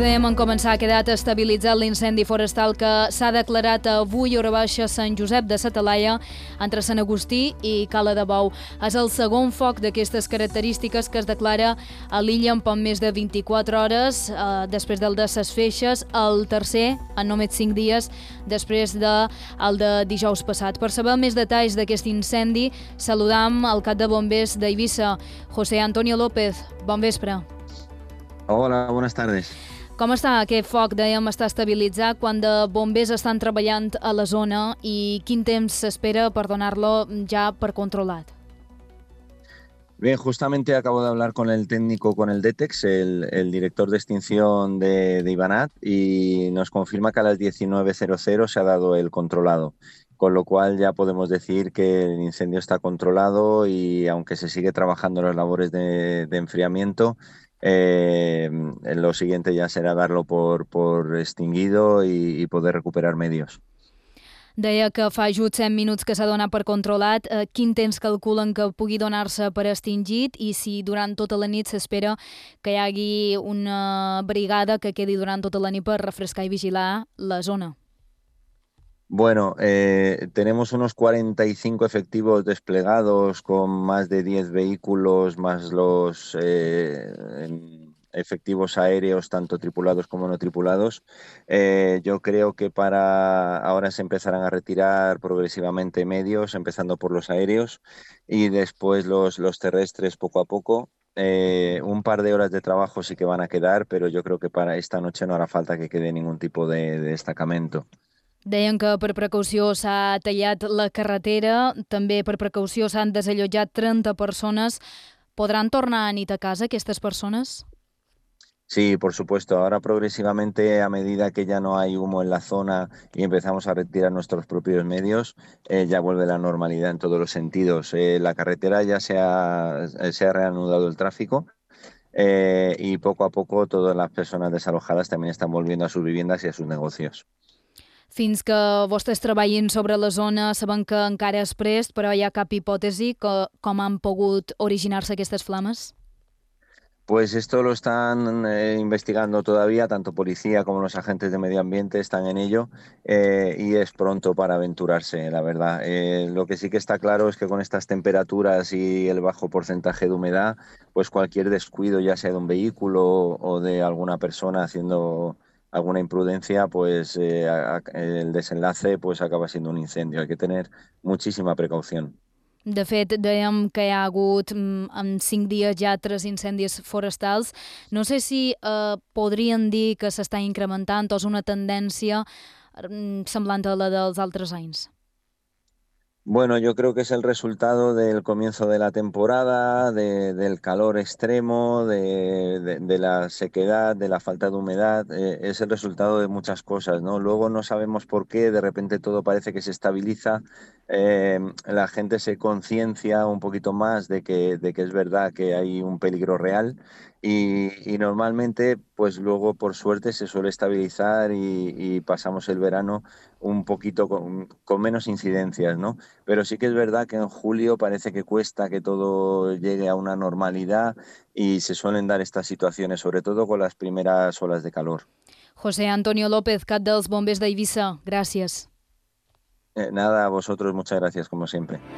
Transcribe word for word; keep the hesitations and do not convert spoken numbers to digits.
Recordem, en començar, ha quedat estabilitzat l'incendi forestal que s'ha declarat avui a hora baixa a Sant Josep de sa Talaia, entre Sant Agustí i Cala de Bou. És el segon foc d'aquestes característiques que es declara a l'illa en poc més de vint-i-quatre hores, eh, després del de ses Feixes, el tercer en només cinc dies, després del de, de dijous passat. Per saber més detalls d'aquest incendi, saludam el cap de bombers d'Eivissa, José Antonio López. Bon vespre. Hola, buenas tardes. Com està aquest foc? Dèiem, està estabilitzat quan de bombers estan treballant a la zona i quin temps s'espera per donar-lo ja per controlat? Bien, justamente acabo de hablar con el técnico, con el DETEX, el, el director de extinción de, de Ibanat, y nos confirma que a las diecinueve cero cero se ha dado el controlado, con lo cual ya podemos decir que el incendio está controlado y aunque se sigue trabajando en las labores de, de enfriamiento, eh, lo siguiente ya será darlo por, por extinguido y, y poder recuperar medios. Deia que fa just set minuts que s'ha donat per controlat. Eh, quin temps calculen que pugui donar-se per extingit i si durant tota la nit s'espera que hi hagi una brigada que quedi durant tota la nit per refrescar i vigilar la zona? Bueno, eh, tenemos unos cuarenta y cinco efectivos desplegados con más de diez vehículos, más los eh, efectivos aéreos, tanto tripulados como no tripulados. Eh, yo creo que para ahora se empezarán a retirar progresivamente medios, empezando por los aéreos y después los, los terrestres poco a poco. Eh, un par de horas de trabajo sí que van a quedar, pero yo creo que para esta noche no hará falta que quede ningún tipo de, de destacamento. Deien que per precaució s'ha tallat la carretera, també per precaució s'han desallotjat trenta persones. ¿Podran tornar a nit a casa aquestes persones? Sí, por supuesto. Ahora progresivamente, a medida que ya no hay humo en la zona y empezamos a retirar nuestros propios medios, eh, ya vuelve la normalidad en todos los sentidos. Eh, la carretera ya se ha, se ha reanudado el tráfico eh, y poco a poco todas las personas desalojadas también están volviendo a sus viviendas y a sus negocios. Fins que vostès treballin sobre la zona, sabem que encara és prest, però hi ha cap hipòtesi que com han pogut originar-se aquestes flames? Pues esto lo están eh, investigando todavía, tanto policía como los agentes de medio ambiente están en ello eh, y es pronto para aventurarse, la verdad. Eh, lo que sí que está claro es que con estas temperaturas y el bajo porcentaje de humedad, pues cualquier descuido, ya sea de un vehículo o de alguna persona haciendo alguna imprudencia, pues eh, a, a, el desenlace pues acaba siendo un incendio. Hay que tener muchísima precaución. De fet, dèiem que hi ha hagut en cinc dies ja tres incendis forestals. No sé si eh, podrien dir que s'està incrementant o és una tendència semblant a la dels altres anys. Bueno, yo creo que es el resultado del comienzo de la temporada, de, del calor extremo, de, de, de la sequedad, de la falta de humedad. Eh, es el resultado de muchas cosas, ¿no? Luego no sabemos por qué, de repente todo parece que se estabiliza, eh, la gente se conciencia un poquito más de que, de que es verdad que hay un peligro real y, y normalmente, pues luego por suerte se suele estabilizar y, y pasamos el verano un poquito con, con menos incidencias, ¿no? Pero sí que es verdad que en julio parece que cuesta que todo llegue a una normalidad y se suelen dar estas situaciones, sobre todo con las primeras olas de calor. José Antonio López, cap dels bombers d'Eivissa, gràcies. Eh, nada, a vosotros muchas gracias como siempre.